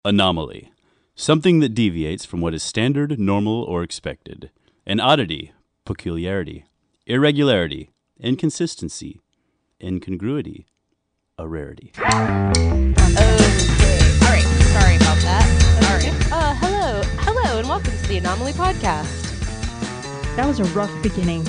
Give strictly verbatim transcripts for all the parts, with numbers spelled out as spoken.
Anomaly. Something that deviates from what is standard, normal, or expected. An oddity. Peculiarity. Irregularity. Inconsistency. Incongruity. A rarity. Okay. All right. Sorry about that. All right. Uh, hello. Hello, and welcome to the Anomaly Podcast. That was a rough beginning.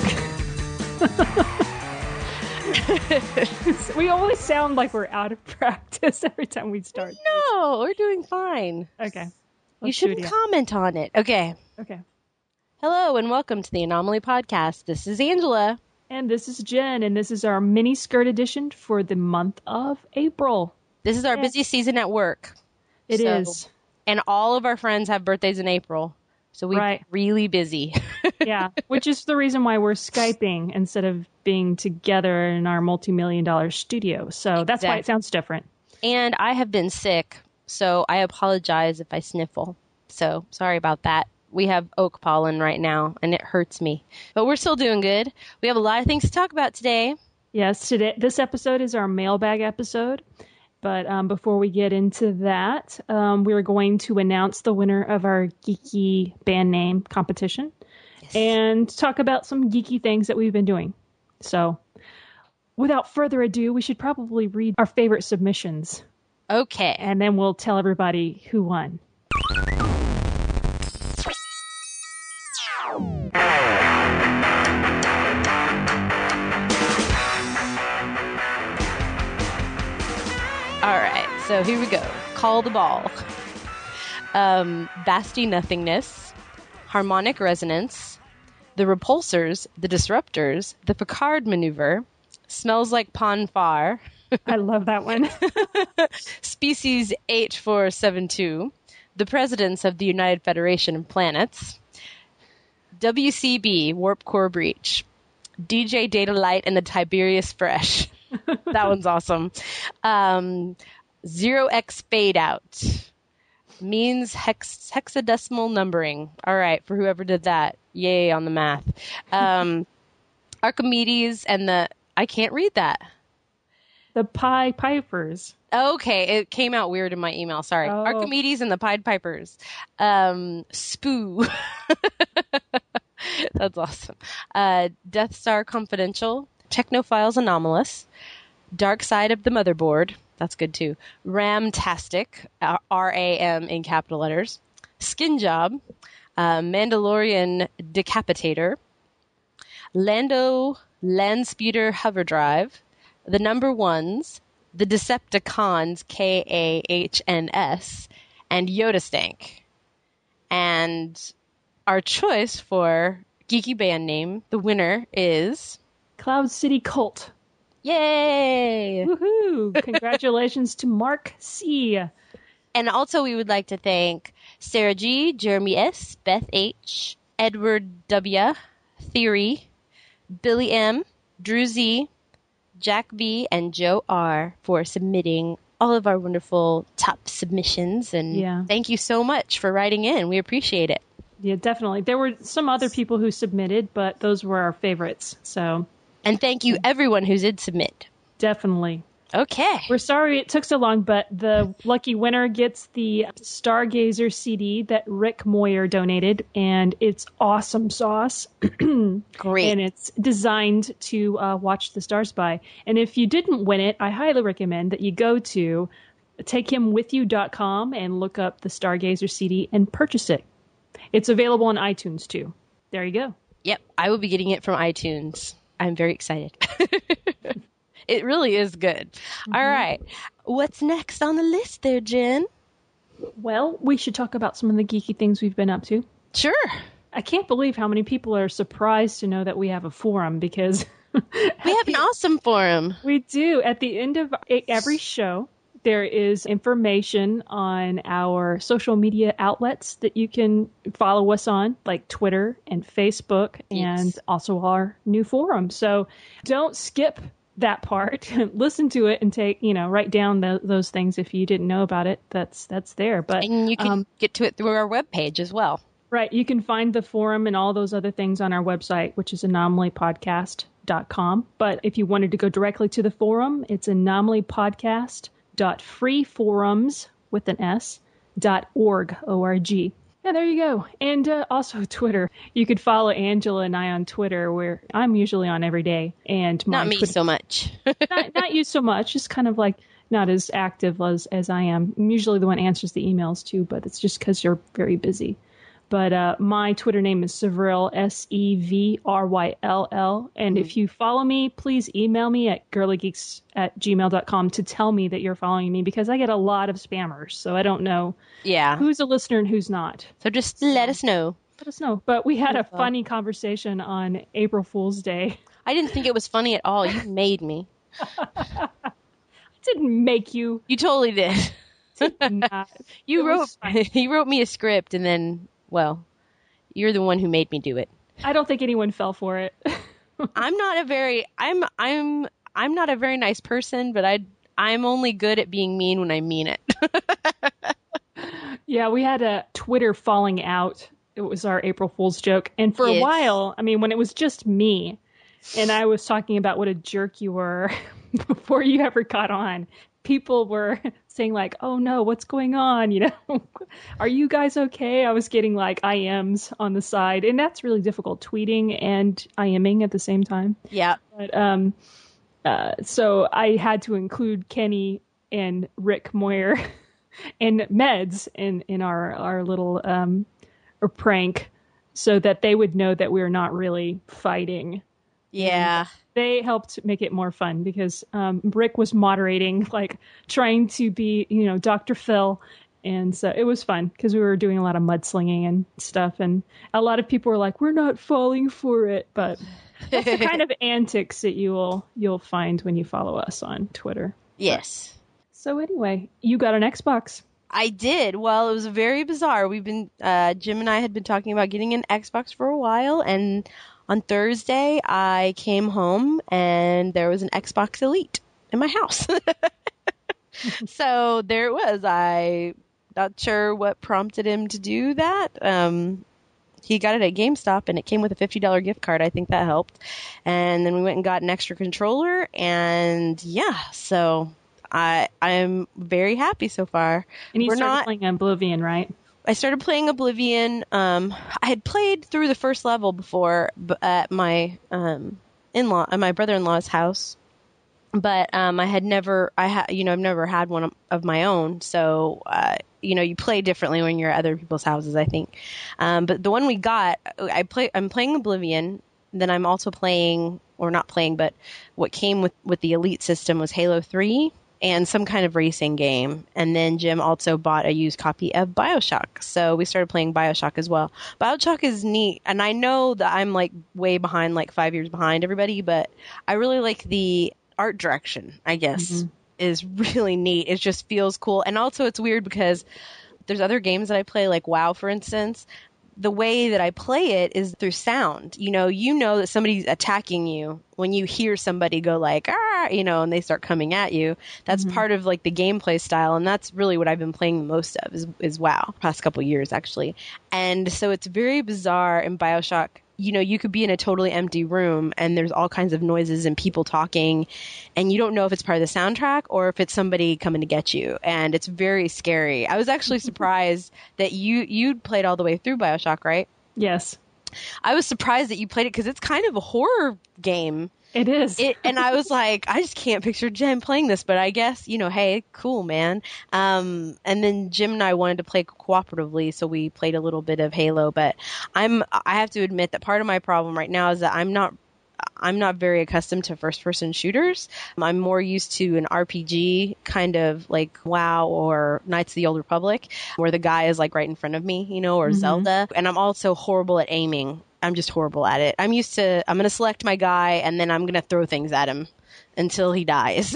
We always sound like we're out of practice every time we start. No, we're doing fine. Okay. You shouldn't comment on it. Okay. Okay. Hello, and welcome to the Anomaly Podcast. This is Angela. And this is Jen, and this is our mini skirt edition for the month of April. This is our Yes. busy season at work. It So- is. And all of our friends have birthdays in April. So we're Right. really busy. Yeah, which is the reason why we're Skyping instead of being together in our multi-million dollar studio. So that's why Exactly. it sounds different. And I have been sick, so I apologize if I sniffle. So sorry about that. We have oak pollen right now, and it hurts me. But we're still doing good. We have a lot of things to talk about today. Yes, today this episode is our mailbag episode. But um, before we get into that, um, we're going to announce the winner of our geeky band name competition and talk about some geeky things that we've been doing. So without further ado, we should probably read our favorite submissions, Okay. and then we'll tell everybody who won. All right. So here we go. Call the ball. Um, Vasty Nothingness, Harmonic Resonance, The Repulsors, The Disruptors, The Picard Maneuver, Smells Like Pon Far, I love that one. Species H four seventy-two, The Presidents of the United Federation of Planets, W C B Warp Core Breach, D J Data Light and the Tiberius Fresh. That one's awesome. Um, Zero X Fade Out. Means hex hexadecimal numbering. All right, for whoever did that. Yay on the math. Um, Archimedes and the... I can't read that. The Pie Pipers. Okay, it came out weird in my email. Sorry. Oh. Archimedes and the Pied Pipers. Um, Spoo. That's awesome. Uh, Death Star Confidential. Technophiles Anomalous. Dark Side of the Motherboard. That's good too. Ramtastic. uh, R A M in capital letters. Skin Job. Uh, Mandalorian Decapitator. Lando Landspeeder Hover Drive. The Number Ones, The Decepticons, K A H N S, and Yoda Stank. And our choice for geeky band name, the winner is... Cloud City Cult. Yay! Woohoo! Congratulations to Mark C. And also we would like to thank Sarah G., Jeremy S., Beth H., Edward W., Theory, Billy M., Drew Z., Jack V, and Joe R for submitting all of our wonderful top submissions. And Yeah. thank you so much for writing in. We appreciate it. Yeah, definitely. There were some other people who submitted, but those were our favorites. So And thank you everyone who did submit. definitely. Okay. We're sorry it took so long, but the lucky winner gets the Stargazer C D that Rick Moyer donated, and it's awesome sauce. Great. And it's designed to uh, watch the stars by. And if you didn't win it, I highly recommend that you go to take him with you dot com and look up the Stargazer C D and purchase it. It's available on iTunes too. There you go. Yep. I will be getting it from iTunes. I'm very excited. It really is good. Mm-hmm. All right. What's next on the list there, Jen? Well, we should talk about some of the geeky things we've been up to. Sure. I can't believe how many people are surprised to know that we have a forum, because We have an awesome forum. we do. At the end of every show, there is information on our social media outlets that you can follow us on, like Twitter and Facebook, and Yes. also our new forum. So don't skip that part. Listen to it and take, you know, write down the, those things if you didn't know about it. That's that's there. But And you can um, get to it through our webpage as well. right, you can find the forum and all those other things on our website, which is anomaly podcast dot com. But if you wanted to go directly to the forum, it's anomaly podcast dot free forums with an S dot org, O R G. Yeah, there you go. And uh, also Twitter. You could follow Angela and I on Twitter, where I'm usually on every day. And my Not me Twitter, so much. not, not you so much, just kind of like not as active as, as I am. I'm usually the one who answers the emails too, but it's just because you're very busy. But uh, my Twitter name is Sevryll, S E V R Y L L. And if you follow me, please email me at girlygeeks at gmail dot com to tell me that you're following me, because I get a lot of spammers. So I don't know Yeah. who's a listener and who's not. So just let us know. Let us know. But we had a Well. funny conversation on April Fool's Day. I didn't think it was funny at all. You made me. I didn't make you. You totally did. Not. You It wrote was fun. you wrote me a script, and then, well, you're the one who made me do it. I don't think anyone fell for it. I'm not a very I'm I'm I'm not a very nice person, but I I'm only good at being mean when I mean it. Yeah, we had a Twitter falling out. It was our April Fool's joke. And for a Yes. while, I mean, when it was just me and I was talking about what a jerk you were before you ever got on, people were saying like, oh no, what's going on? You know, are you guys okay? I was getting like I Ms on the side, and that's really difficult, tweeting and IMing at the same time. Yeah. But um, uh, so I had to include Kenny and Rick Moyer and Meds in, in our, our little um, or prank, so that they would know that we're not really fighting. Yeah. They helped make it more fun, because um, Rick was moderating, like trying to be, you know, Doctor Phil. And so it was fun because we were doing a lot of mudslinging and stuff. And a lot of people were like, we're not falling for it. But that's the kind of antics that you will, you'll find when you follow us on Twitter. Yes. So anyway, you got an Xbox. I did. Well, it was very bizarre. We've been uh, Jim and I had been talking about getting an Xbox for a while, and on Thursday I came home and there was an Xbox Elite in my house. So there it was. I not sure what prompted him to do that. Um, he got it at GameStop and it came with a fifty dollars gift card. I think that helped. And then we went and got an extra controller, and yeah, so I I'm very happy so far. And you We're started not playing Oblivion, right? I started playing Oblivion. Um, I had played through the first level before b- at my um, in-law, at my brother-in-law's house, but um, I had never, I had, you know, I've never had one of- of my own. So, uh, you know, you play differently when you're at other people's houses, I think. Um, but the one we got, I play, I'm playing Oblivion. Then I'm also playing, or not playing, but what came with with the Elite system was Halo three. And some kind of racing game. And then Jim also bought a used copy of BioShock. So we started playing BioShock as well. BioShock is neat. And I know that I'm like way behind, like five years behind everybody, but I really like the art direction, I guess, mm-hmm. is really neat. It just feels cool. And also it's weird because there's other games that I play, like WoW, for instance. The way that I play it is through sound. You know, you know that somebody's attacking you when you hear somebody go like, ah, you know, and they start coming at you. That's mm-hmm. part of like the gameplay style. And that's really what I've been playing the most of is, is WoW, past couple years actually. And so it's very bizarre in BioShock. You know, you could be in a totally empty room and there's all kinds of noises and people talking, and you don't know if it's part of the soundtrack or if it's somebody coming to get you. And it's very scary. I was actually surprised that you, you'd played all the way through BioShock, right? Yes. I was surprised that you played it because it's kind of a horror game. It is. It, and I was like, I just can't picture Jim playing this, but I guess, you know, hey, cool, man. Um, and then Jim and I wanted to play cooperatively, so we played a little bit of Halo, but I'm, I have to admit that part of my problem right now is that I'm not, I'm not very accustomed to first person shooters. I'm more used to an R P G kind of like WoW or Knights of the Old Republic, where the guy is like right in front of me, you know, or mm-hmm. Zelda. And I'm also horrible at aiming. I'm just horrible at it. I'm used to, I'm going to select my guy and then I'm going to throw things at him until he dies.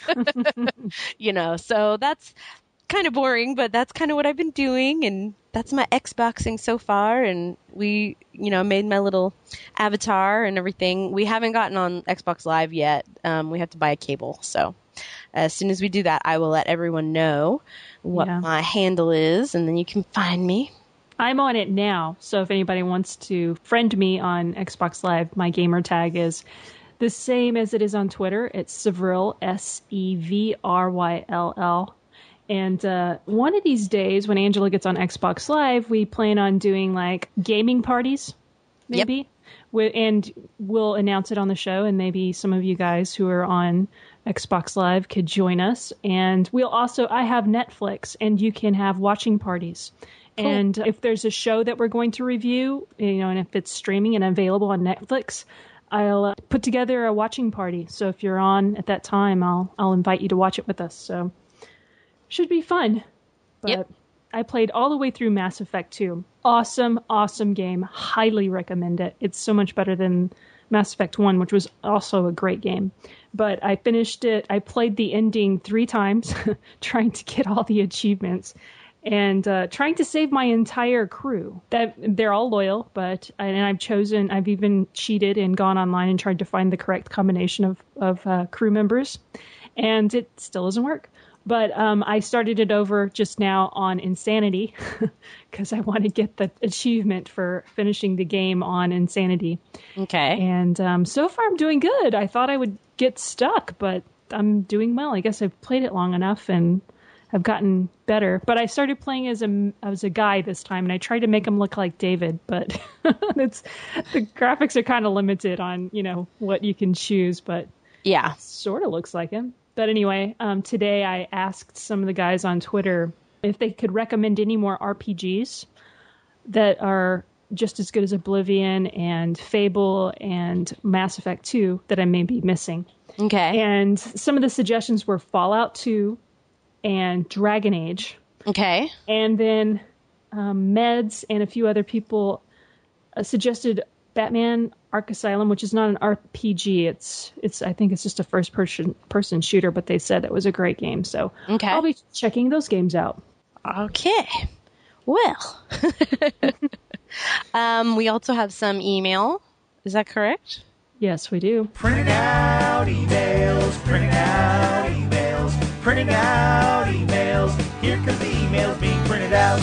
You know, so that's kind of boring, but that's kind of what I've been doing. And that's my Xboxing so far. And we, you know, made my little avatar and everything. We haven't gotten on Xbox Live yet. Um, we have to buy a cable. So as soon as we do that, I will let everyone know what yeah. my handle is, and then you can find me. I'm on it now, so if anybody wants to friend me on Xbox Live, my gamer tag is the same as it is on Twitter. It's Sevryll, S E V R Y L L. And uh, one of these days, when Angela gets on Xbox Live, we plan on doing like gaming parties, maybe. Yep. We, and we'll announce it on the show, and maybe some of you guys who are on Xbox Live could join us. And we'll also, I have Netflix, and you can have watching parties. Cool. And if there's a show that we're going to review, you know, and if it's streaming and available on Netflix, I'll uh, put together a watching party. So if you're on at that time, I'll I'll invite you to watch it with us. So should be fun. But yep. I played all the way through Mass Effect two. Awesome, awesome game. Highly recommend it. It's so much better than Mass Effect one, which was also a great game. But I finished it. I played the ending three times, trying to get all the achievements. And uh, trying to save my entire crew. That they're all loyal, but and I've chosen. I've even cheated and gone online and tried to find the correct combination of of uh, crew members, and it still doesn't work. But um, I started it over just now on Insanity because I want to get the achievement for finishing the game on Insanity. Okay. And um, so far I'm doing good. I thought I would get stuck, but I'm doing well. I guess I've played it long enough and I've gotten better. But I started playing as a as a guy this time, and I tried to make him look like David, but it's the graphics are kind of limited on, you know, what you can choose, but yeah, sort of looks like him. But anyway, um, today I asked some of the guys on Twitter if they could recommend any more R P Gs that are just as good as Oblivion and Fable and Mass Effect two that I may be missing. Okay. And some of the suggestions were Fallout two and Dragon Age. Okay. And then um, Meds and a few other people uh, suggested Batman Ark Asylum, which is not an R P G. It's it's I think it's just a first person person shooter, but they said it was a great game. So okay. I'll be checking those games out. Okay. Well. um, we also have some email. Is that correct? Yes, we do. Printing out emails, printing out emails, printing out emails. Here comes the emails being printed out.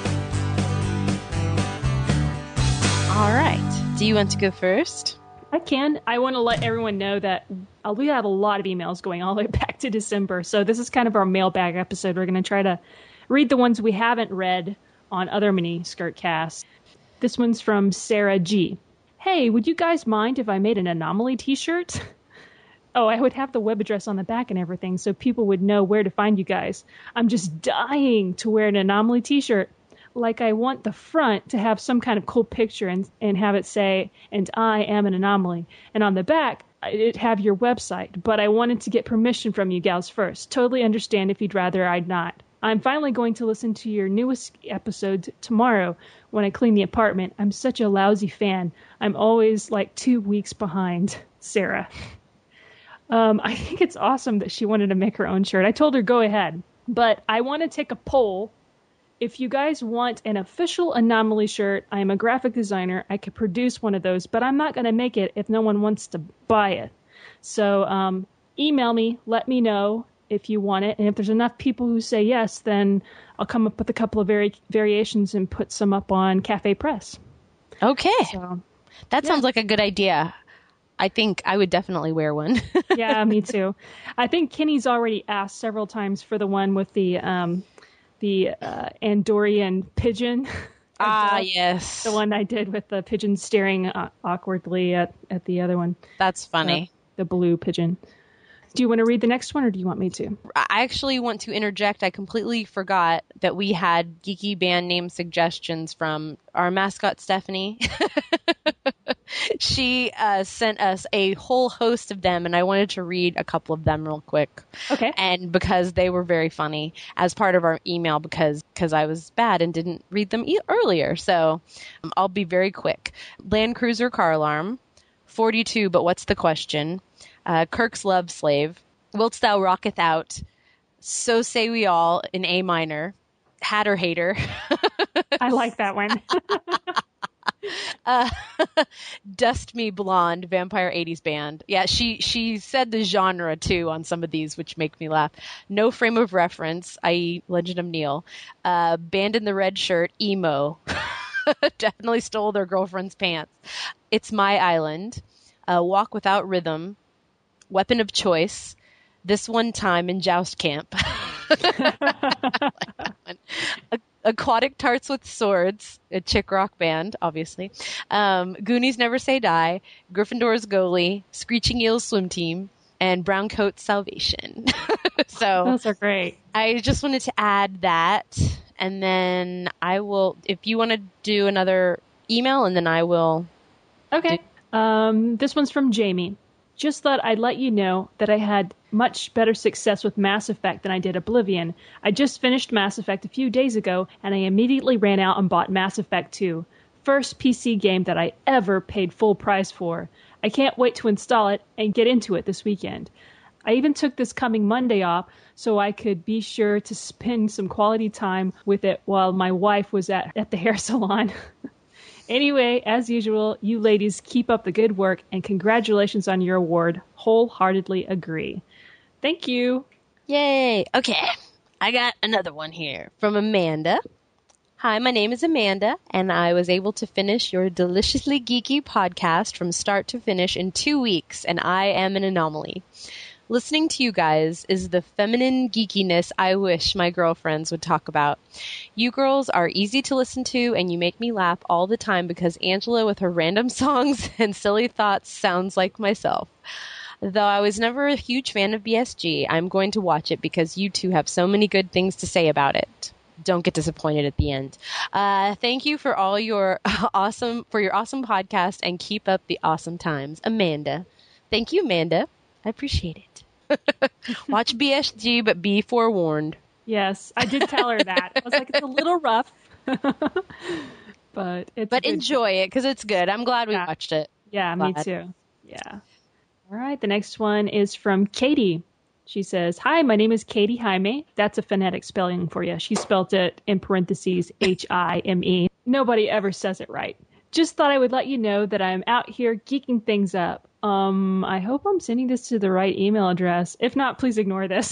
All right. Do you want to go first? I can. I want to let everyone know that uh, we have a lot of emails going all the way back to December. So this is kind of our mailbag episode. We're going to try to read the ones we haven't read on other mini skirt casts. This one's from Sarah G. Hey, would you guys mind if I made an Anomaly t-shirt? Oh, I would have the web address on the back and everything so people would know where to find you guys. I'm just dying to wear an Anomaly t-shirt. Like I want the front to have some kind of cool picture and, and have it say, and I am an anomaly. And on the back, it'd have your website. But I wanted to get permission from you gals first. Totally understand if you'd rather I'd not. I'm finally going to listen to your newest episode tomorrow when I clean the apartment. I'm such a lousy fan. I'm always like two weeks behind, Sarah. Um, I think it's awesome that she wanted to make her own shirt. I told her, go ahead. But I want to take a poll. If you guys want an official Anomaly shirt, I am a graphic designer. I could produce one of those, but I'm not going to make it if no one wants to buy it. So um, email me, let me know if you want it. And if there's enough people who say yes, then I'll come up with a couple of vari- variations and put some up on Cafe Press. Okay. So, that yeah. sounds like a good idea. I think I would definitely wear one. Yeah, me too. I think Kenny's already asked several times for the one with the... Um, the uh, Andorian pigeon. Ah, uh, yes. The one I did with the pigeon staring uh, awkwardly at, at the other one. That's funny. Uh, the blue pigeon. Do you want to read the next one, or do you want me to? I actually want to interject. I completely forgot that we had geeky band name suggestions from our mascot, Stephanie. She uh, sent us a whole host of them, and I wanted to read a couple of them real quick. Okay. And because they were very funny as part of our email, because because I was bad and didn't read them e- earlier. So um, I'll be very quick. Land Cruiser Car Alarm, forty-two, but what's the question? Uh, Kirk's Love Slave, Wilt Thou Rocketh Out, So Say We All in A minor, Hatter Hater. I like that one. uh, Dust Me Blonde, Vampire eighties Band. Yeah, she she said the genre too on some of these, which make me laugh. No Frame of Reference, that is. Legend of Neil. Uh, Band in the Red Shirt, Emo. Definitely stole their girlfriend's pants. It's My Island. Uh, Walk Without Rhythm. Weapon of Choice. This One Time in Joust Camp. A- Aquatic Tarts with Swords, a chick rock band, obviously. Um, Goonies Never Say Die, Gryffindor's Goalie, Screeching Eels Swim Team, and Browncoat Salvation. So Those are great. I just wanted to add that, and then I will, if you want to do another email, and then I will. Okay. Um, this one's from Jamie. Just thought I'd let you know that I had much better success with Mass Effect than I did Oblivion. I just finished Mass Effect a few days ago, and I immediately ran out and bought Mass Effect two. First P C game that I ever paid full price for. I can't wait to install it and get into it this weekend. I even took this coming Monday off so I could be sure to spend some quality time with it while my wife was at, at the hair salon. Anyway, as usual, you ladies keep up the good work, and congratulations on your award. Wholeheartedly agree. Thank you. Yay. Okay. I got another one here from Amanda. Hi, my name is Amanda, and I was able to finish your deliciously geeky podcast from start to finish in two weeks, and I am an anomaly. Listening to you guys is the feminine geekiness I wish my girlfriends would talk about. You girls are easy to listen to, and you make me laugh all the time because Angela with her random songs and silly thoughts sounds like myself. Though I was never a huge fan of B S G, I'm going to watch it because you two have so many good things to say about it. Don't get disappointed at the end. Uh, thank you for all your awesome, for your awesome podcast, and keep up the awesome times. Amanda. Thank you, Amanda. I appreciate it. Watch B S G, but be forewarned. Yes, I did tell her that. I was like, it's a little rough, but it's But good. enjoy it because it's good. I'm glad we Yeah. watched it. Yeah, me Glad. too. Yeah. All right, the next one is from Katie. She says, hi, my name is Katie Jaime. That's a phonetic spelling for you. She spelled it in parentheses H I M E. Nobody ever says it right. Just thought I would let you know that I'm out here geeking things up. Um, I hope I'm sending this to the right email address. If not, please ignore this.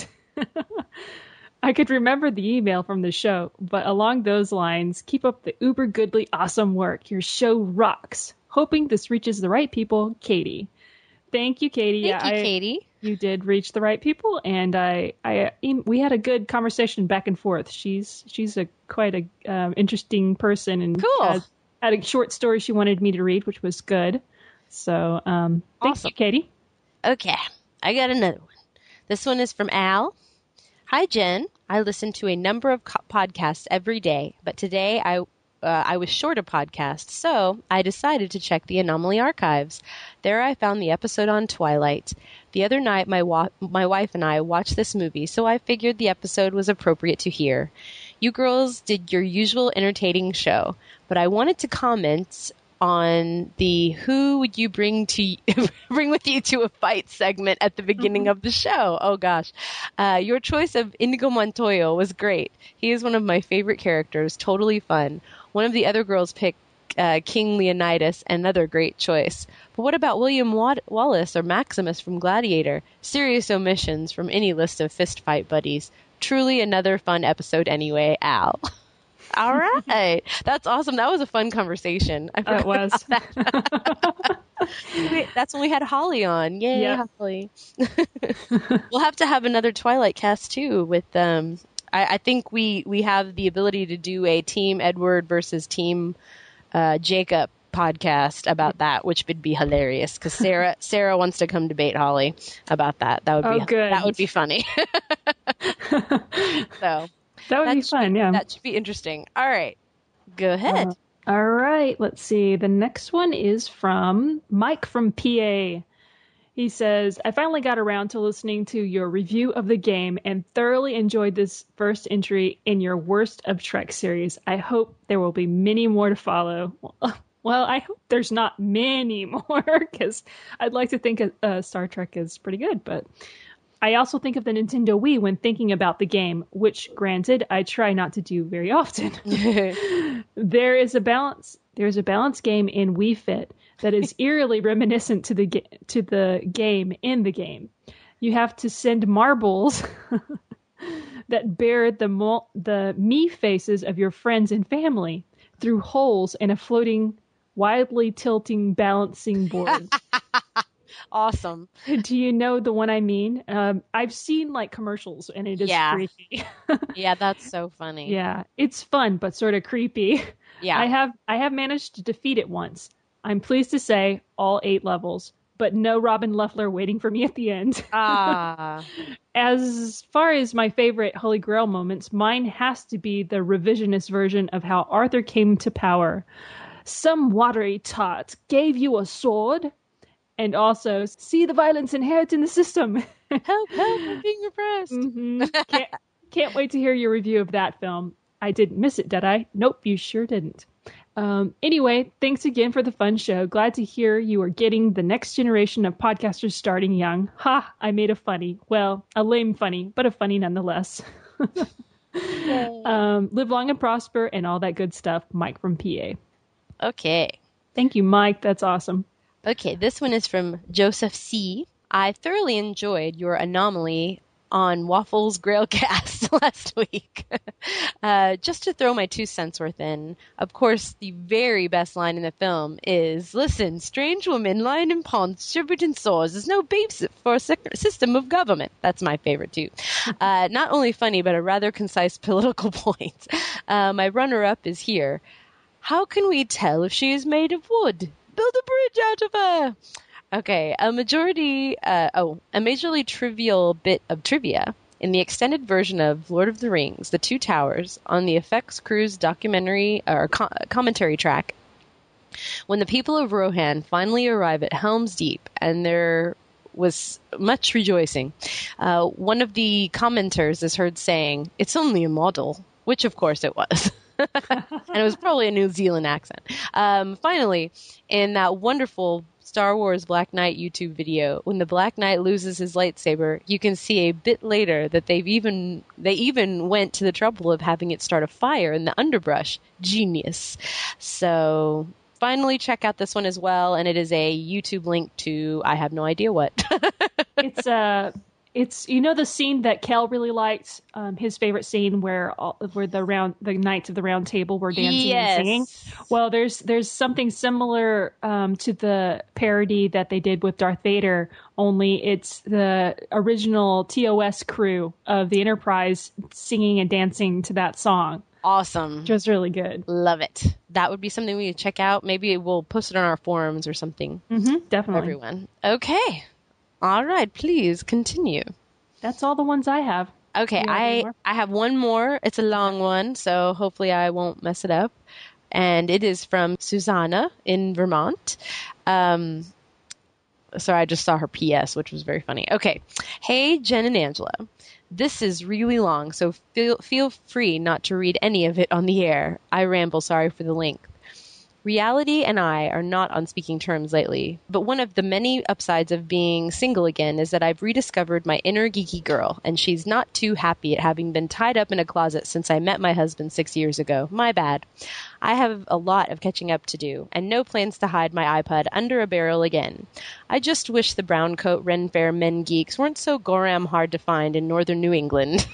I could remember the email from the show, but along those lines, keep up the uber goodly awesome work. Your show rocks. Hoping this reaches the right people, Katie. Thank you, Katie. Thank yeah, you, I, Katie. You did reach the right people, and I, I, we had a good conversation back and forth. She's, she's a quite a um, interesting person, and Cool. had, had a short story she wanted me to read, which was good. So, um, thank Awesome. you, Katie. Okay, I got another one. This one is from Al. Hi, Jen. I listen to a number of co- podcasts every day, but today I uh, I was short a podcast, so I decided to check the Anomaly archives. There I found the episode on Twilight. The other night, my wa- my wife and I watched this movie, so I figured the episode was appropriate to hear. You girls did your usual entertaining show, but I wanted to comment on the who would you bring to bring with you to a fight segment at the beginning mm-hmm. of the show. Oh gosh. Uh, your choice of Inigo Montoya was great. He is one of my favorite characters, totally fun. One of the other girls picked uh, King Leonidas, another great choice. But what about William Wad- Wallace or Maximus from Gladiator? Serious omissions from any list of fist fight buddies. Truly another fun episode anyway, Al. All right. That's awesome. That was a fun conversation. I Oh, it was. That. Wait, that's when we had Holly on. Yay, yep. Holly. We'll have to have another Twilight cast too with um I, I think we, we have the ability to do a Team Edward versus Team uh, Jacob podcast about that, which would be hilarious because Sarah Sarah wants to come debate Holly about that. That would oh, be good. That would be funny. So that would that be fun, be, yeah. That should be interesting. All right. Go ahead. Uh, all right. Let's see. The next one is from Mike from P A. He says, I finally got around to listening to your review of the game and thoroughly enjoyed this first entry in your Worst of Trek series. I hope there will be many more to follow. Well, I hope there's not many more because I'd like to think uh, Star Trek is pretty good, but I also think of the Nintendo Wii when thinking about the game, which, granted, I try not to do very often. There is a balance. There's a balance game in Wii Fit that is eerily reminiscent to the ga- to the game in the game. You have to send marbles that bear the mo- the me faces of your friends and family through holes in a floating, wildly tilting balancing board. Awesome. Do you know the one I mean? Um, I've seen like commercials and it is Yeah. creepy. Yeah, that's so funny. Yeah, it's fun but sort of creepy. Yeah. I have I have managed to defeat it once. I'm pleased to say all eight levels, but no Robin Luffler waiting for me at the end. Ah. As far as my favorite Holy Grail moments, mine has to be the revisionist version of how Arthur came to power. Some watery tot gave you a sword, and also see the violence inherent in the system. Help, help, I'm being repressed. hmm can't, can't wait to hear your review of that film. I didn't miss it, did I? Nope, you sure didn't. Um, anyway, thanks again for the fun show. Glad to hear you are getting the next generation of podcasters starting young. Ha, I made a funny. Well, a lame funny, but a funny nonetheless. um, live long and prosper and all that good stuff. Mike from P A. Okay. Thank you, Mike. That's awesome. Okay, this one is from Joseph C. I thoroughly enjoyed your anomaly on Waffles Grailcast last week. uh, just to throw my two cents worth in, of course, the very best line in the film is, listen, strange woman lying in ponds, shivered in sores, there's no basis for a sec- system of government. That's my favorite, too. Uh, not only funny, but a rather concise political point. Uh, my runner-up is here. How can we tell if she is made of wood? Build a bridge out of her! Okay, a majority, uh, oh, a majorly trivial bit of trivia. In the extended version of Lord of the Rings, The Two Towers, on the Effects Cruise documentary or co- commentary track, when the people of Rohan finally arrive at Helm's Deep and there was much rejoicing, uh, one of the commenters is heard saying, "It's only a model," which of course it was. And it was probably a New Zealand accent. Um, finally, in that wonderful Star Wars Black Knight YouTube video, when the Black Knight loses his lightsaber, you can see a bit later that they've even they even went to the trouble of having it start a fire in the underbrush. Genius. So finally check out this one as well, and it is a YouTube link to I have no idea what. It's uh it's you know the scene that Kel really liked, um, his favorite scene where all, where the round the Knights of the Round Table were dancing Yes. and singing. Well, there's there's something similar um, to the parody that they did with Darth Vader. Only it's the original T O S crew of the Enterprise singing and dancing to that song, Awesome. which was really good. Love it. That would be something we could check out. Maybe we'll post it on our forums or something. Mm-hmm, for definitely. everyone. Okay. All right. Please continue. That's all the ones I have. Okay. You have any I, more? I have one more. It's a long one, so hopefully I won't mess it up. And it is from Susanna in Vermont. Um, sorry, I just saw her P S, which was very funny. Okay. Hey, Jen and Angela. This is really long, so feel feel free not to read any of it on the air. I ramble, sorry for the length. Reality and I are not on speaking terms lately, but one of the many upsides of being single again is that I've rediscovered my inner geeky girl, and she's not too happy at having been tied up in a closet since I met my husband six years ago. My bad. I have a lot of catching up to do, and no plans to hide my iPod under a barrel again. I just wish the brown coat Ren Fair men geeks weren't so goram hard to find in northern New England.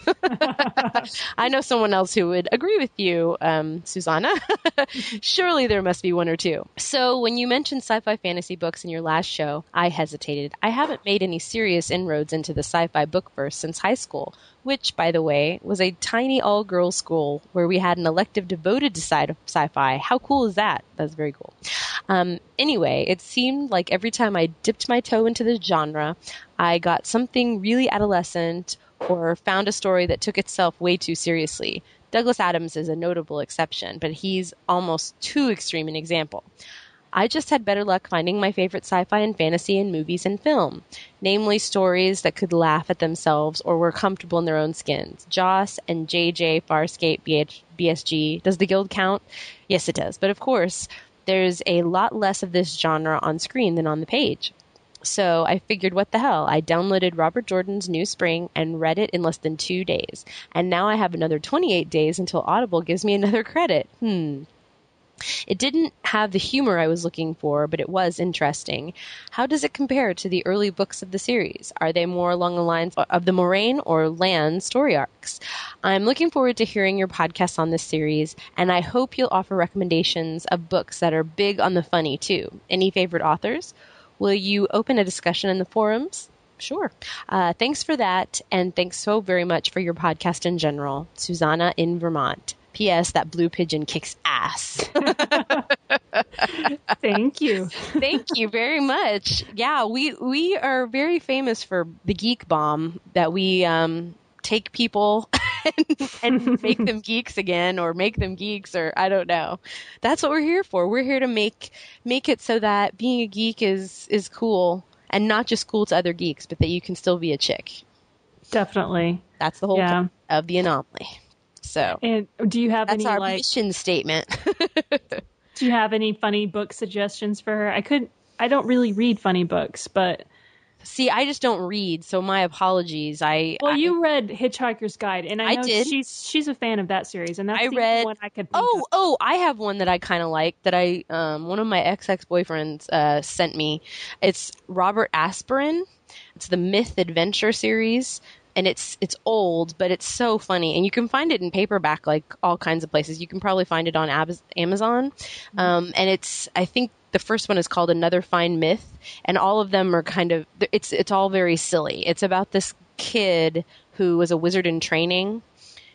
I know someone else who would agree with you, um, Susanna. Surely there must be one or two. So when you mentioned sci-fi fantasy books in your last show, I hesitated. I haven't made any serious inroads into the sci-fi bookverse since high school, which, by the way, was a tiny all-girls school where we had an elective devoted to sci- sci-fi. How cool is that? That's very cool. Um, anyway, it seemed like every time I dipped my toe into the genre, I got something really adolescent or found a story that took itself way too seriously. Douglas Adams is a notable exception, but he's almost too extreme an example. I just had better luck finding my favorite sci-fi and fantasy in movies and film, namely stories that could laugh at themselves or were comfortable in their own skins. Joss and J J, Farscape, B S G. Does the Guild count? Yes, it does. But of course, there's a lot less of this genre on screen than on the page. So I figured, what the hell? I downloaded Robert Jordan's New Spring and read it in less than two days. And now I have another twenty-eight days until Audible gives me another credit. Hmm. It didn't have the humor I was looking for, but it was interesting. How does it compare to the early books of the series? Are they more along the lines of the Moraine or Lan story arcs? I'm looking forward to hearing your podcast on this series, and I hope you'll offer recommendations of books that are big on the funny, too. Any favorite authors? Will you open a discussion in the forums? Sure. Uh, thanks for that. And thanks so very much for your podcast in general. Susanna in Vermont. P S. That blue pigeon kicks ass. Thank you. Thank you very much. Yeah, we, we are very famous for the geek bomb, that we um, take people and, and make them geeks again, or make them geeks, or I don't know. That's what we're here for. We're here to make make it so that being a geek is is cool, and not just cool to other geeks, but that you can still be a chick. Definitely. That's the whole Yeah. point of the anomaly. So And do you have that's any our like? mission statement. Do you have any funny book suggestions for her? I could. I don't really read funny books, but See, I just don't read, so my apologies. I well, I, you read Hitchhiker's Guide, and I I know did. she's she's a fan of that series, and that's I the read- only one I could think Oh, of. oh, I have one that I kind of like that I, um, one of my ex-ex-boyfriends, uh, sent me. It's Robert Aspirin. It's the Myth Adventure series, and it's, it's old, but it's so funny. And you can find it in paperback, like all kinds of places. You can probably find it on Ab- Amazon. Um, and it's, I think the first one is called Another Fine Myth, and all of them are kind of, it's, it's all very silly. It's about this kid who was a wizard in training,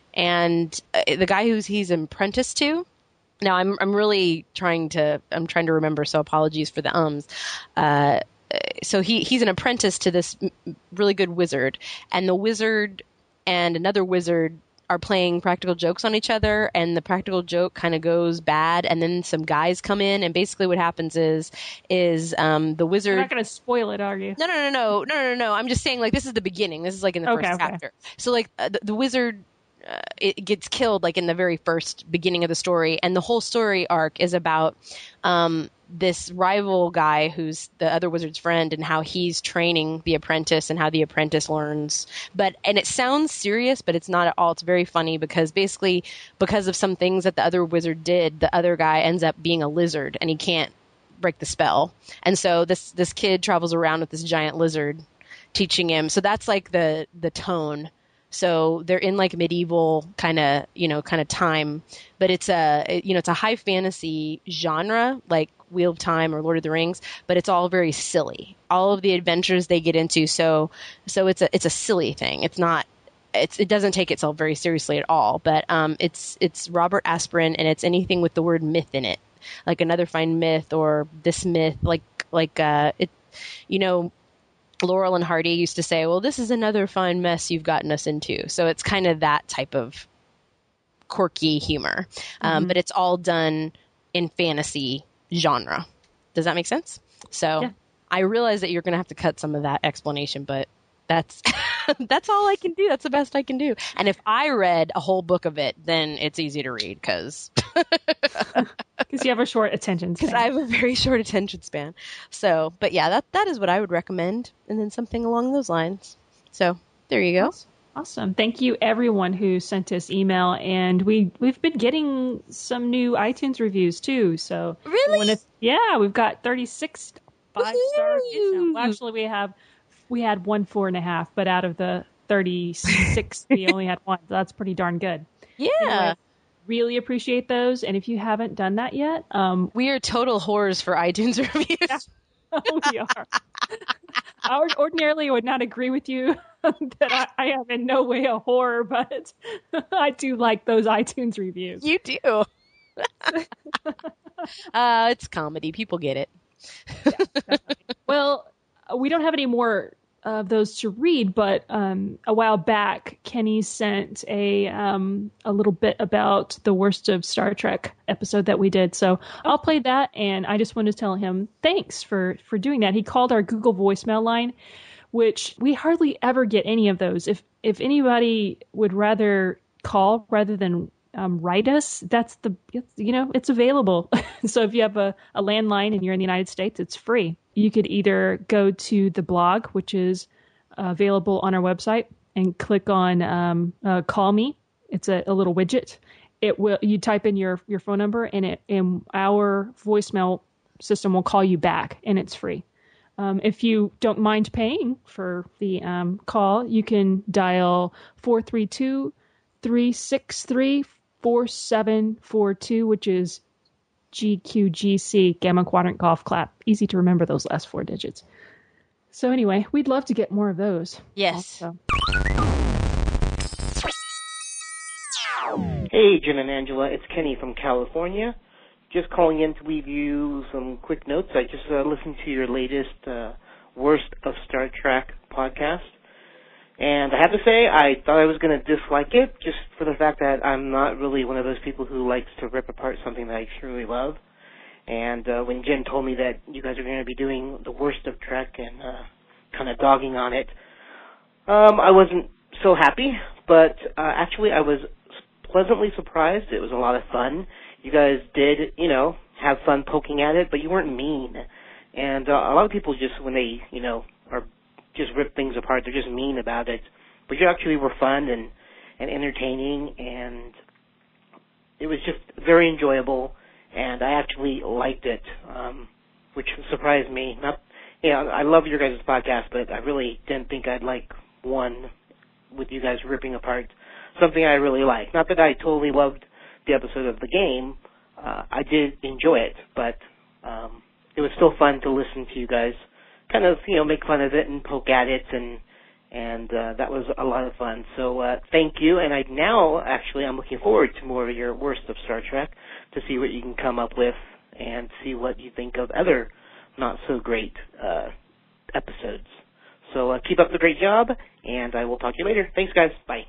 and uh, the guy who's he's apprenticed to. Now I'm I'm really trying to I'm trying to remember, so apologies for the ums. Uh, so he he's an apprentice to this m- really good wizard, and the wizard and another wizard are playing practical jokes on each other, and the practical joke kind of goes bad, and then some guys come in, and basically what happens is is um, the You're wizard. not going to spoil it, are you? No, no, no, no, no, no, no. I'm just saying, like, this is the beginning. This is like in the Okay, first okay. chapter. So, like, uh, the, the wizard uh, it gets killed, like, in the very first beginning of the story, and the whole story arc is about um, this rival guy who's the other wizard's friend, and how he's training the apprentice, and how the apprentice learns. But and it sounds serious, but it's not at all. It's very funny because basically, because of some things that the other wizard did, the other guy ends up being a lizard, and he can't break the spell. And so this this kid travels around with this giant lizard teaching him. So that's like the the tone. So they're in like medieval kind of, you know, kind of time, but it's a, you know, it's a high fantasy genre like Wheel of Time or Lord of the Rings, but it's all very silly. All of the adventures they get into. So, so it's a, it's a silly thing. It's not, it's, it doesn't take itself very seriously at all, but, um, it's, it's Robert Aspirin, and it's anything with the word myth in it, like Another Fine Myth or this myth, like, like, uh, it, you know, Laurel and Hardy used to say, well, this is another fine mess you've gotten us into. So it's kind of that type of quirky humor. Um, Mm-hmm. but it's all done in fantasy genre. Does that make sense? So Yeah. I realize that you're going to have to cut some of that explanation, but that's that's all I can do. That's the best I can do. And if I read a whole book of it, then it's easy to read because Because you have a short attention span. because I have a very short attention span. So, but yeah, that that is what I would recommend, and then something along those lines. So there you go. Awesome. Thank you everyone who sent us email, and we we've been getting some new iTunes reviews too. So Really? when it- yeah, we've got thirty-six five star reviews now. Woohoo! Well, actually, we have we had one four and a half, but out of the thirty-six, we only had one. So that's pretty darn good. Yeah, Anyway, really appreciate those, and if you haven't done that yet, um, we are total whores for iTunes reviews. we are. I would- ordinarily would not agree with you that I, I am in no way a whore, but I do like those iTunes reviews. You do. uh, it's comedy. People get it. Well, we don't have any more of those to read, but um, a while back, Kenny sent a um, a little bit about the worst of Star Trek episode that we did. So I'll play that, and I just wanted to tell him thanks for for doing that. He called our Google voicemail line, which we hardly ever get any of those. If if anybody would rather call rather than um, write us, that's the it's, you know it's available. So if you have a, a landline and you're in the United States, it's free. You could either go to the blog, which is uh, available on our website, and click on um, uh, "Call Me." It's a, a little widget. It will you type in your your phone number, and it and our voicemail system will call you back, and it's free. Um, if you don't mind paying for the um, call, you can dial four three two, three six three, four seven four two, which is G Q G C, Gamma Quadrant Golf Clap. Easy to remember those last four digits. So anyway, we'd love to get more of those. Yes. Also. Hey, Jen and Angela, it's Kenny from California. Just calling in to leave you some quick notes. I just uh, listened to your latest uh, Worst of Star Trek podcast. And I have to say, I thought I was going to dislike it just for the fact that I'm not really one of those people who likes to rip apart something that I truly love. And uh, when Jen told me that you guys are going to be doing the Worst of Trek and uh, kind of dogging on it, um, I wasn't so happy. But uh, actually, I was pleasantly surprised. It was a lot of fun. You guys did, you know, have fun poking at it, but you weren't mean. And uh, a lot of people just, when they, you know, are just rip things apart, they're just mean about it. But you actually were fun and, and entertaining, and it was just very enjoyable, and I actually liked it, um, which surprised me. Not, you know, I love your guys' podcast, but I really didn't think I'd like one with you guys ripping apart something I really like. Not that I totally loved the episode of the game. Uh, I did enjoy it, but um, it was still fun to listen to you guys kind of, you know, make fun of it and poke at it, and and uh, that was a lot of fun. So uh, thank you, and I now actually I'm looking forward to more of your Worst of Star Trek to see what you can come up with and see what you think of other not so great uh, episodes. So uh, keep up the great job, and I will talk to you later. Thanks, guys. Bye.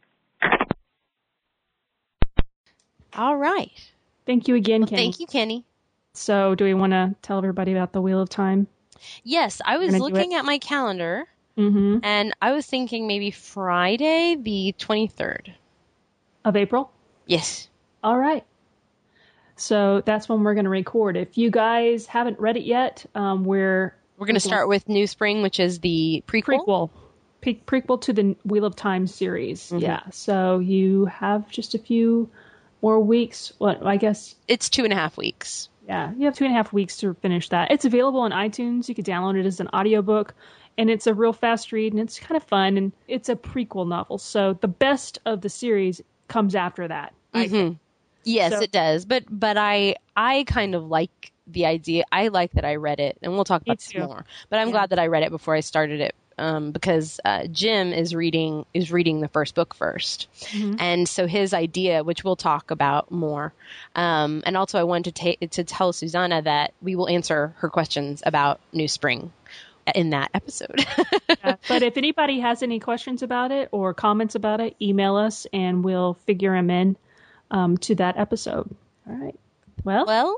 All right. Thank you again, Well, Kenny. thank you, Kenny. So do we want to tell everybody about the Wheel of Time? Yes, I was Gonna do looking it? at my calendar, Mm-hmm. and I was thinking maybe Friday the twenty-third. Of April? Yes. All right. So that's when we're going to record. If you guys haven't read it yet, um, we're... We're going to start with New Spring, which is the prequel. Prequel. Pre- prequel to the Wheel of Time series. Mm-hmm. Yeah. So you have just a few more weeks. What, I guess... It's two and a half weeks. Yeah, you have two and a half weeks to finish that. It's available on iTunes. You can download it as an audiobook, and it's a real fast read, and it's kind of fun, and it's a prequel novel. So the best of the series comes after that. I Mm-hmm. think. Yes, So- it does. But but I I kind of like the idea. I like that I read it, and we'll talk Me about this too. more. But I'm Yeah. glad that I read it before I started it, um, because uh, Jim is reading is reading the first book first, Mhm. and so his idea, which we'll talk about more, um, and also I wanted to ta- to tell Susanna that we will answer her questions about New Spring in that episode. Yeah. But if anybody has any questions about it or comments about it, email us, and we'll figure them in um, to that episode. All right. Well, Well,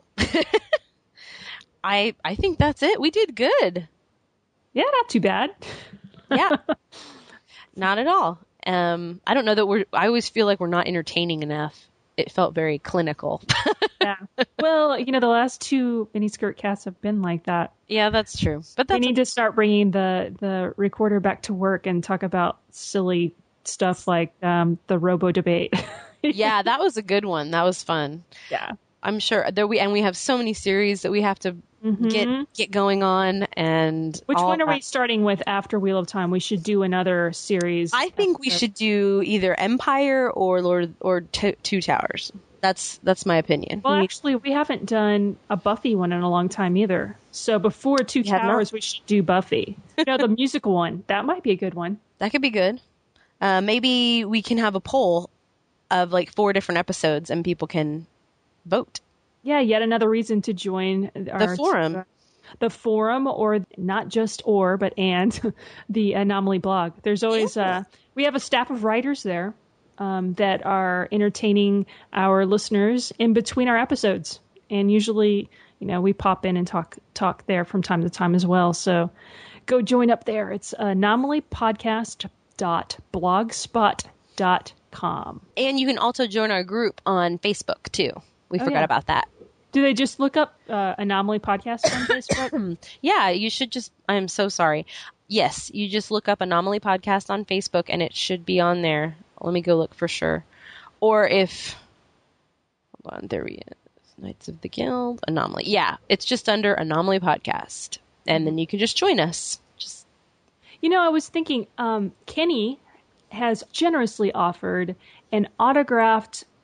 I I think that's it. We did good. yeah, not too bad. Yeah. Not at all. Um, I don't know that we're, I always feel like we're not entertaining enough. It felt very clinical. Yeah. Well, you know, the last two miniskirt casts have been like that. Yeah, that's true. But We that's, need to start bringing the, the recorder back to work and talk about silly stuff like um, the robo debate. yeah, that was a good one. That was fun. Yeah. I'm sure there we, and we have so many series that we have to Mhm. get, get going on. And Which all one are that. we starting with after Wheel of Time? We should do another series. I think we should do either Empire or Lord or t- Two Towers. That's, that's my opinion. Well, We- actually, we haven't done a Buffy one in a long time either. So before Two We have not. Towers, we should do Buffy. You know, the musical one. That might be a good one. that could be good. Uh, maybe we can have a poll of like four different episodes and people can vote. Yeah, yet another reason to join our The forum. the forum, or not just or, but and the Anomaly blog. There's always uh, we have a staff of writers there um, that are entertaining our listeners in between our episodes, and usually, you know, we pop in and talk talk there from time to time as well. So go join up there. It's anomaly podcast dot blogspot dot com. And you can also join our group on Facebook too. We Oh, forgot yeah. about that. Do they just look up uh, Anomaly Podcast on Facebook? Yeah, you should just, I'm so sorry. Yes, you just look up Anomaly Podcast on Facebook and it should be on there. Let me go look for sure. Or if, hold on, there we is. Knights of the Guild, Anomaly. Yeah, it's just under Anomaly Podcast. And then you can just join us. Just You know, I was thinking, um, Kenny has generously offered an autographed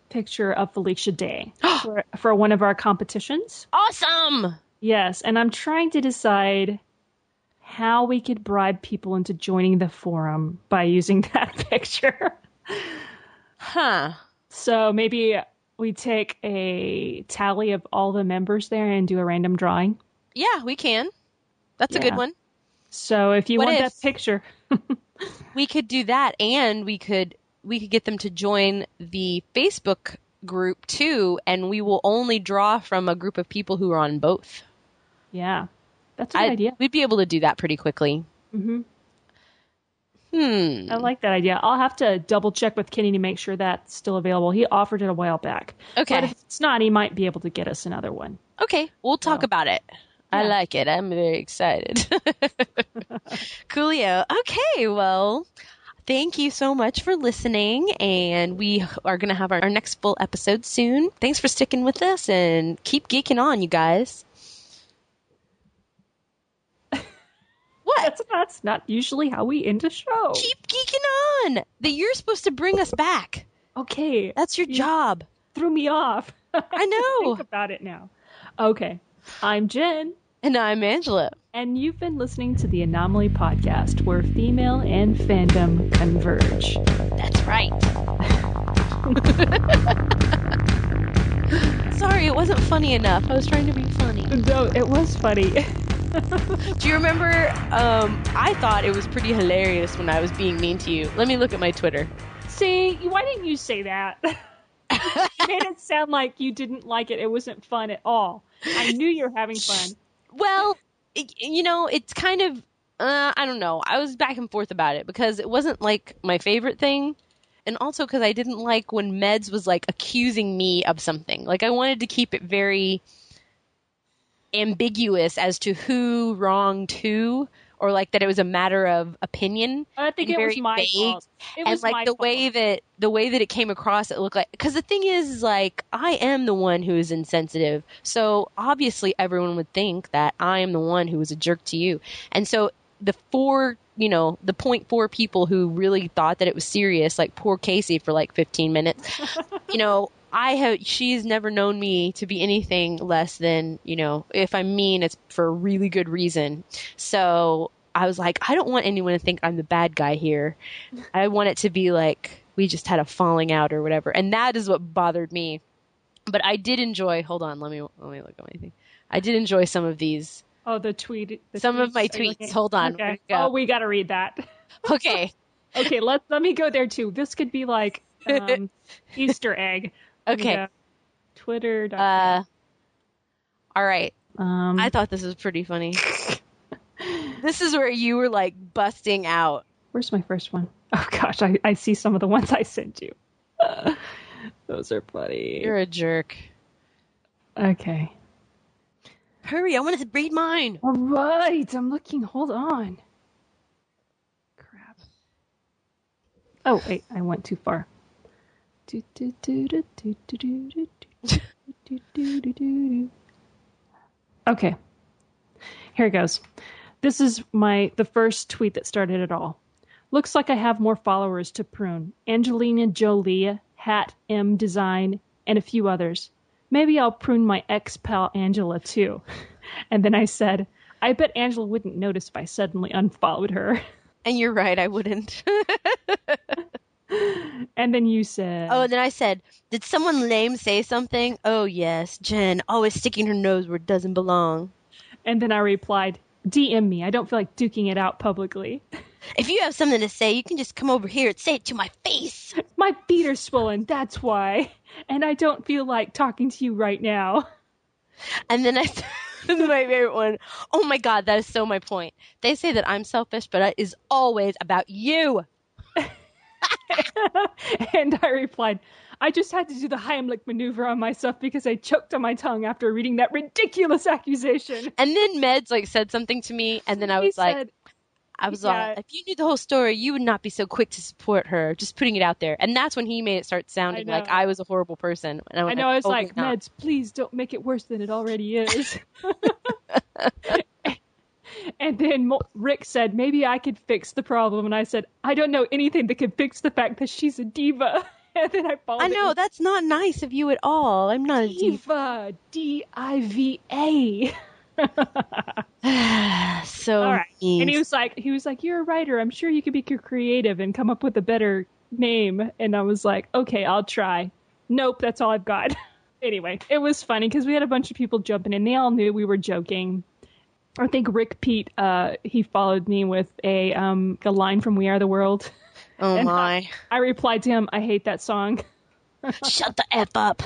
picture of Felicia Day for, for one of our competitions. Awesome! Yes, and I'm trying to decide how we could bribe people into joining the forum by using that picture. Huh. So maybe we take a tally of all the members there and do a random drawing. Yeah, we can. That's Yeah. a good one. So if you What want if- that picture, We could do that, and we could we could get them to join the Facebook group too, and we will only draw from a group of people who are on both. yeah, that's a good I- idea. We'd be able to do that pretty quickly. hmm Hmm. I like that idea. I'll have to double check with Kenny to make sure that's still available. He offered it a while back. Okay. But if it's not, he might be able to get us another one. Okay, we'll talk So, about it. I yeah. like it. I'm very excited. Coolio. Okay, well, thank you so much for listening, and we are going to have our, our next full episode soon. Thanks for sticking with us, and keep geeking on, you guys. What? That's, that's not usually how we end a show. Keep geeking on. That you're supposed to bring us back. Okay. That's your You job. threw me off. I know. Think about it now. Okay. I'm Jen, And I'm Angela. and you've been listening to the Anomaly Podcast, where female and fandom converge. That's right. Sorry, it wasn't funny enough. I was trying to be funny. No, it was funny. Do you remember? Um, I thought it was pretty hilarious when I was being mean to you. Let me look at my Twitter. See, why didn't you say that? You made it sound like you didn't like it. It wasn't fun at all. I knew you were having fun. Well, it, you know, it's kind of, uh, I don't know. I was back and forth about it because it wasn't like my favorite thing. And also because I didn't like when Meds was like accusing me of something. Like I wanted to keep it very ambiguous as to who wronged who, or like that it was a matter of opinion. I think and it was very my vague. fault. It And was like my the fault. way that the way that it came across, it looked like, because the thing is, is like I am the one who is insensitive, so obviously everyone would think that I am the one who was a jerk to you. And so the four, you know, the point four people who really thought that it was serious, like poor Casey for like fifteen minutes, you know, I have, she's never known me to be anything less than, you know, if I'm mean, it's for a really good reason. So I was like, I don't want anyone to think I'm the bad guy here. I want it to be like we just had a falling out or whatever. And that is what bothered me. But I did enjoy, hold on, let me let me look at my thing. I did enjoy some of these. Oh, the tweet. The Some of tweets. my Are you tweets. looking- Hold on. Okay. Where'd it go? Oh, we got to read that. Okay. Okay, let let me go there too. This could be like um, Easter egg. Let me Okay. go. Twitter. Uh, all right. um, I thought this was pretty funny. This is where you were like busting out. where's my first one? Oh gosh, I, I see some of the ones I sent you. Those are funny. You're a jerk. Okay. Hurry, I want to read mine. All right, I'm looking. Hold on. Crap. Oh wait, I went too far. Do, do, do, do, do, do, do, do, do, do, do, do, do. Okay. Here it goes. This is my the first tweet that started it all. Looks like I have more followers to prune. Angelina Jolie, Hat M Design, and a few others. Maybe I'll prune my ex-pal Angela too. And then I said, I bet Angela wouldn't notice if I suddenly unfollowed her. And you're right, I wouldn't. And then you said, Oh, and then I said, did someone lame say something? Oh, yes, Jen, always sticking her nose where it doesn't belong. and then I replied, D M me. I don't feel like duking it out publicly. If you have something to say, you can just come over here and say it to my face. My feet are swollen, that's why. And I don't feel like talking to you right now. And then I said, this is my favorite one. Oh my God, that is so my point. They say that I'm selfish, but it is always about you. And I replied, I just had to do the Heimlich maneuver on myself because I choked on my tongue after reading that ridiculous accusation. And then Meds like said something to me, and then I He was like, said, I was yeah. all, if you knew the whole story, you would not be so quick to support her. Just putting it out there. And that's when he made it start sounding I like know. I was a horrible person. And I, I went, know, I was "Totally like, not." Meds, please don't make it worse than it already is. And then Mo- Rick said, maybe I could fix the problem. And I said, I don't know anything that could fix the fact that she's a diva. And then I followed I it know, with that's not nice of you at all. I'm not a diva. Diva. D I V A. So All right. mean. And he was like, he was like, you're a writer. I'm sure you could be creative and come up with a better name. And I was like, okay, I'll try. Nope, that's all I've got. Anyway, it was funny because we had a bunch of people jumping in. They all knew we were joking. I think Rick Pete, uh, he followed me with a um a line from We Are the World. Oh And my. I, I replied to him, I hate that song. Shut the F up.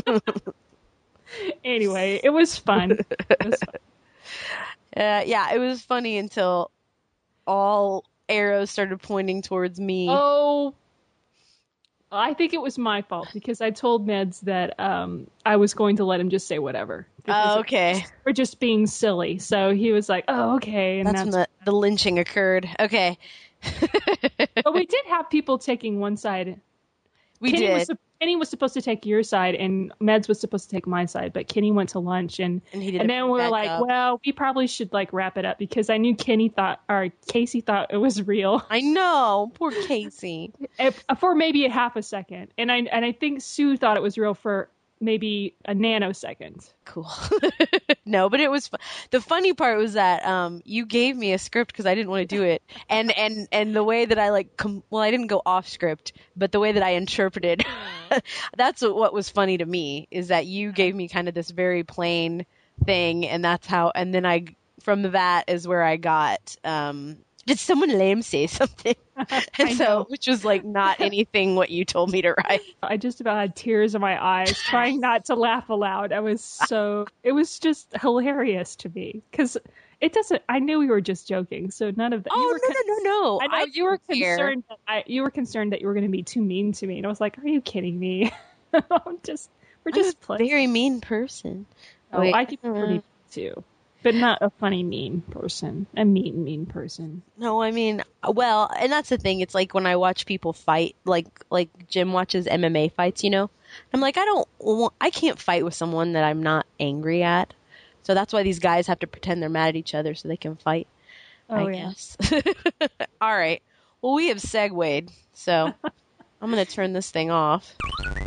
Anyway, it was fun. It was fun. Uh, yeah, it was funny until all arrows started pointing towards me. Oh, I think it was my fault because I told Meds that um, I was going to let him just say whatever. Oh, okay. We're just being silly. So he was like, oh, okay. And that's, that's when the, the lynching occurred. Okay. But we did have people taking one side. We Kenny did. Was, Kenny was supposed to take your side, and Meds was supposed to take my side. But Kenny went to lunch, and and, he did and then we were like, up. well, we probably should like wrap it up because I knew Kenny thought, or Casey thought it was real. I know, poor Casey. For maybe a half a second, and I and I think Sue thought it was real for maybe a nanosecond. Cool. No, but it was fu- the funny part was that um you gave me a script because I didn't want to do it, and and and the way that I like com- well I didn't go off script, but the way that I interpreted that's what, what was funny to me is that you gave me kind of this very plain thing, and that's how and then I from that is where I got um did someone lame say something? And so, which was like not anything what you told me to write. I just about had tears in my eyes, trying not to laugh aloud. I was so, it was just hilarious to me because it doesn't, I knew we were just joking. So none of that. Oh, you were no, con- no, no, no. I know I you were care. concerned that I, you were concerned that you were going to be too mean to me. And I was like, are you kidding me? I'm just, we're just I'm playing. a very mean person. Oh, Wait, I can be pretty mean too. But not a funny, mean person. A mean, mean person. No, I mean, well, and that's the thing. It's like when I watch people fight, like like Jim watches M M A fights, you know? I'm like, I don't want, I can't fight with someone that I'm not angry at. So that's why these guys have to pretend they're mad at each other so they can fight, oh, I yeah. guess. All right. Well, we have segued, so I'm going to turn this thing off.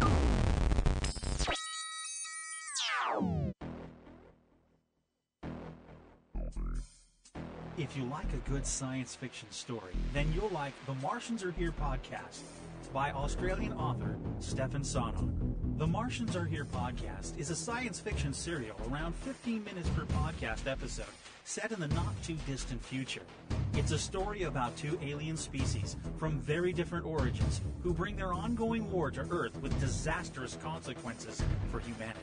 If you like a good science fiction story, then you'll like The Martians Are Here podcast by Australian author Stefan Sonog. The Martians Are Here podcast is a science fiction serial around fifteen minutes per podcast episode, set in the not-too-distant future. It's a story about two alien species from very different origins who bring their ongoing war to Earth with disastrous consequences for humanity.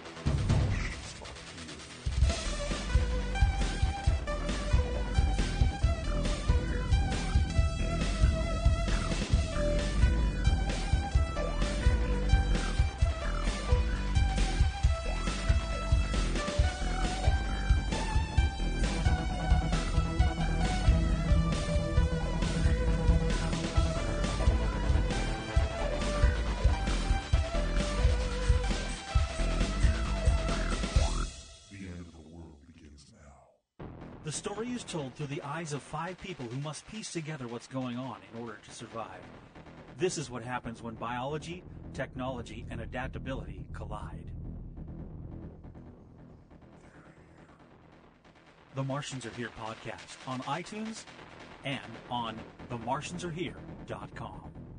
The story is told through the eyes of five people who must piece together what's going on in order to survive. This is what happens when biology, technology, and adaptability collide. The Martians Are Here podcast on iTunes and on the martians are here dot com.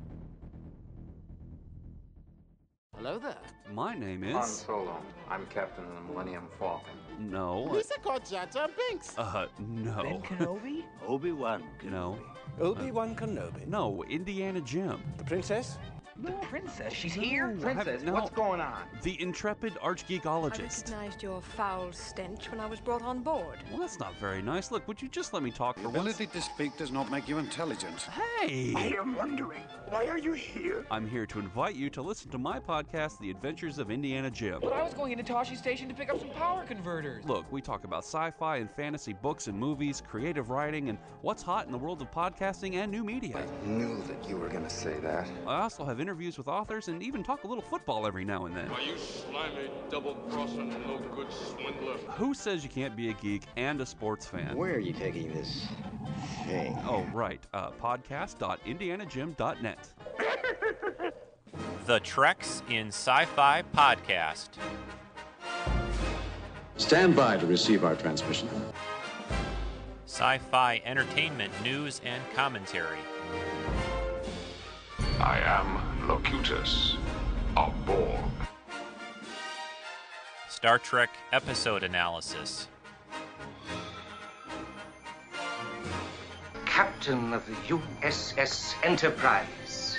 Hello there. My name is... Han Solo. I'm captain of the Millennium Falcon. No. Lisa Jar Binks. Uh, no. Ben Kenobi? Obi-Wan Kenobi. No. Obi-Wan Kenobi. No, Indiana Jim. The princess? The princess? She's here? No, Princess, no. what's going on? The intrepid I archgeekologist. recognized your foul stench when I was brought on board. Well, that's not very nice. Look, would you just let me talk The for once? ability to speak does not make you intelligent. Hey! I am wondering, why are you here? I'm here to invite you to listen to my podcast, The Adventures of Indiana Jim. But I was going into Toshi Station to pick up some power converters. Look, we talk about sci-fi and fantasy books and movies, creative writing, and what's hot in the world of podcasting and new media. I knew that you were going to say that. I also have interviews with authors and even talk a little football every now and then. Are you slimy, double-crossing, no-good swindler? Who says you can't be a geek and a sports fan? Where are you taking this thing? Oh, right. Uh, podcast dot indiana jim dot net. the Treks in Sci-Fi podcast. Stand by to receive our transmission. Sci-fi entertainment news and commentary. I am Locutus of Borg. Star Trek episode analysis. Captain of the U S S Enterprise.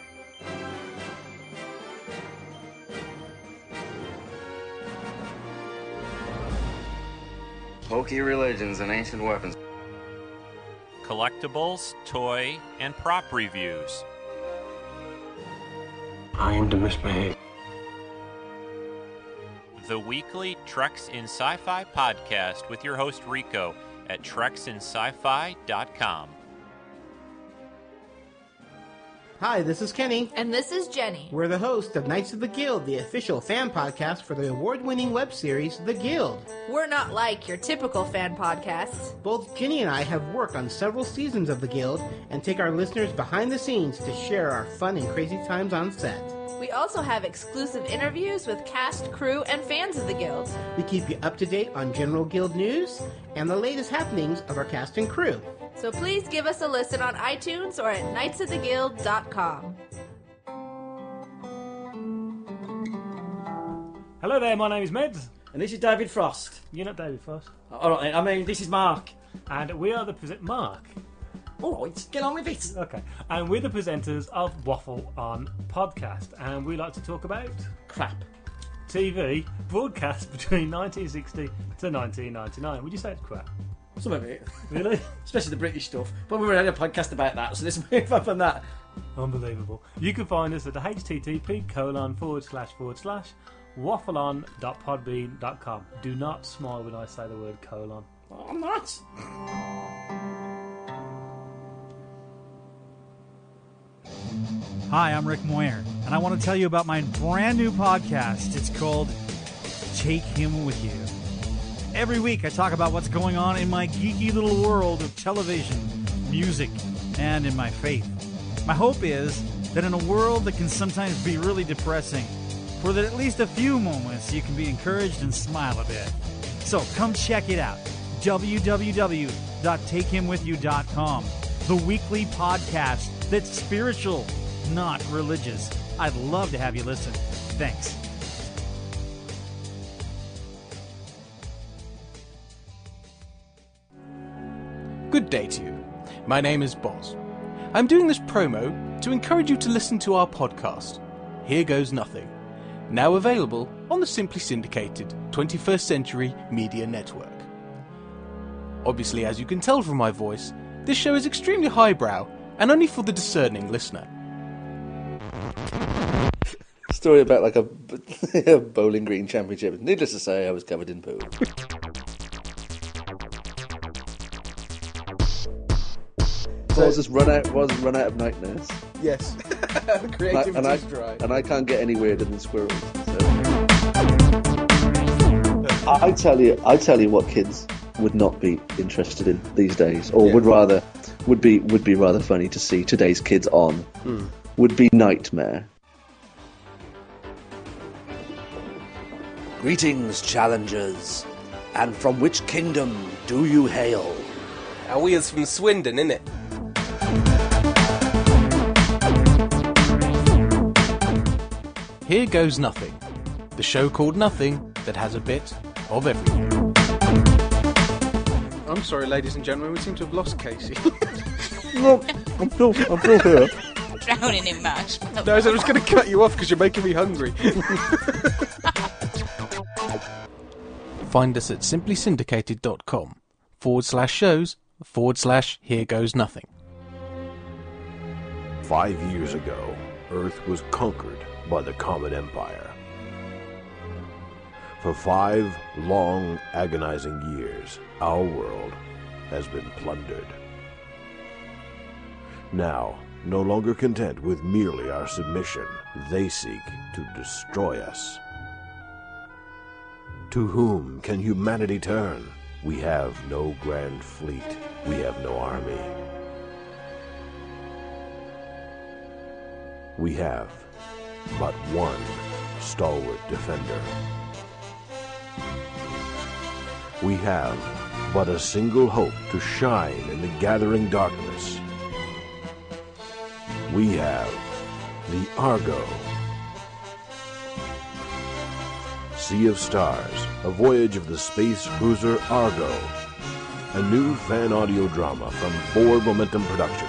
Pokey religions and ancient weapons. Collectibles, toy, and prop reviews. I am to misbehave. The weekly Treks in Sci-Fi podcast with your host Rico at treks in sci fi dot com. Hi, this is Kenny. And this is Jenny. We're the hosts of Knights of the Guild, the official fan podcast for the award-winning web series, The Guild. We're not like your typical fan podcasts. Both Jenny and I have worked on several seasons of The Guild and take our listeners behind the scenes to share our fun and crazy times on set. We also have exclusive interviews with cast, crew, and fans of the Guild. We keep you up to date on general Guild news and the latest happenings of our cast and crew. So please give us a listen on iTunes or at knights of the guild dot com. Hello there, my name is Meds. And this is David Frost. You're not David Frost. All right, I mean, this is Mark. And we are the present Mark. All right, get on with it. Okay. And we're the presenters of Waffle On Podcast. And we like to talk about... crap. T V broadcast between nineteen sixty to nineteen ninety-nine. Would you say it's crap? Some of it. Really? Especially the British stuff. But we were on a podcast about that, so let's move on from that. Unbelievable. You can find us at the http colon forward slash forward slash waffleon dot podbean dot com. Do not smile when I say the word colon. Oh, I'm not. Hi, I'm Rick Moyer, and I want to tell you about my brand new podcast. It's called Take Him With You. Every week I talk about what's going on in my geeky little world of television, music, and in my faith. My hope is that in a world that can sometimes be really depressing, for that at least a few moments you can be encouraged and smile a bit. So come check it out. w w w dot take him with you dot com. The weekly podcast that's spiritual, not religious. I'd love to have you listen. Thanks. Good day to you. My name is Boz. I'm doing this promo to encourage you to listen to our podcast, Here Goes Nothing, now available on the Simply Syndicated twenty-first Century Media Network. Obviously, as you can tell from my voice, this show is extremely highbrow and only for the discerning listener. Story about like a, a Bowling Green Championship. Needless to say, I was covered in poo. Was just run out was run out of night nurse. Yes. Creativity and I, dry. And I can't get any weirder than squirrels. So. I tell you, I tell you what kids would not be interested in these days, or yeah. would rather would be would be rather funny to see today's kids on. Hmm. Would be Nightmare. Greetings, challengers, and from which kingdom do you hail? Our wheels from Swindon, innit? Here Goes Nothing, the show called Nothing that has a bit of everything. I'm sorry, ladies and gentlemen, we seem to have lost Casey. No, I'm still, I'm still here. Drowning in mash. No, I was just going to cut you off because you're making me hungry. Find us at simply syndicated dot com forward slash shows forward slash Here Goes Nothing. Five years ago, Earth was conquered by the Comet Empire. For five long, agonizing years, our world has been plundered. Now, no longer content with merely our submission, they seek to destroy us. To whom can humanity turn? We have no grand fleet. We have no army. We have but one stalwart defender. We have but a single hope to shine in the gathering darkness. We have the Argo. Sea of Stars, a voyage of the space cruiser Argo. A new fan audio drama from Forward Momentum Productions.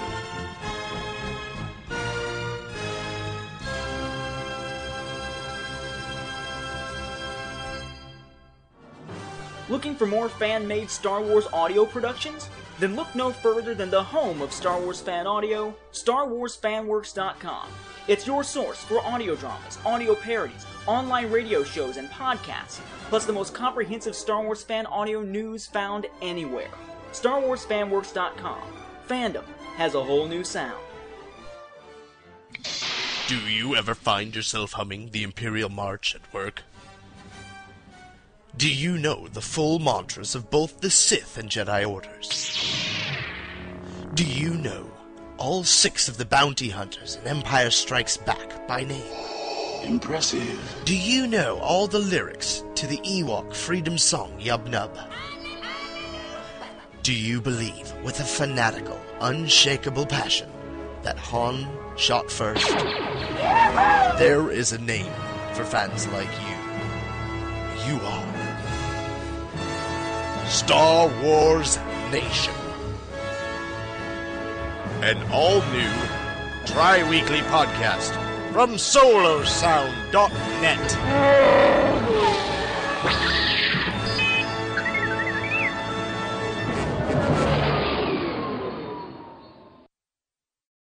Looking for more fan-made Star Wars audio productions? Then look no further than the home of Star Wars fan audio, Star Wars Fan Works dot com. It's your source for audio dramas, audio parodies, online radio shows, and podcasts, plus the most comprehensive Star Wars fan audio news found anywhere. Star Wars Fan Works dot com. Fandom has a whole new sound. Do you ever find yourself humming the Imperial March at work? Do you know the full mantras of both the Sith and Jedi Orders? Do you know all six of the bounty hunters in Empire Strikes Back by name? Impressive. Do you know all the lyrics to the Ewok freedom song Yub Nub? Do you believe with a fanatical, unshakable passion that Han shot first? There is a name for fans like you. You are Star Wars Nation. An all-new tri-weekly podcast from solo sound dot net.